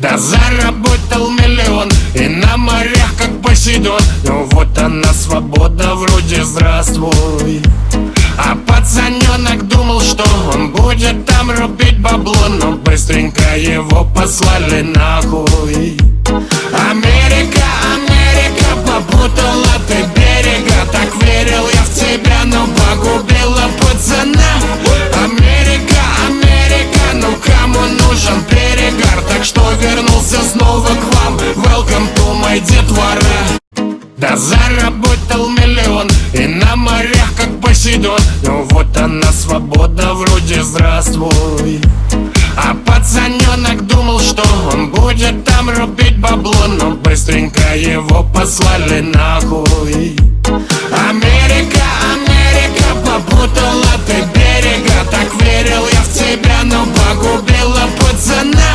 Да заработал миллион и на морях как Посейдон. Ну вот она свобода, вроде здравствуй. А пацаненок думал, что он будет там рубить бабло, но быстренько его послали нахуй. Америка, Америка, попутала ты берега. Так верил я в тебя, но погубила пацана. Америка, Америка, ну кому нужен перегар? Так что вернулся снова к вам. Welcome to my детвора. Да заработал миллион и на морях как Посейдон. Ну вот она свобода, вроде здравствуй. А пацаненок думал, что он будет там рубить бабло, но быстренько его послали нахуй. Америка, Америка, попутала ты берега. Так верил я в тебя, но погубила пацана.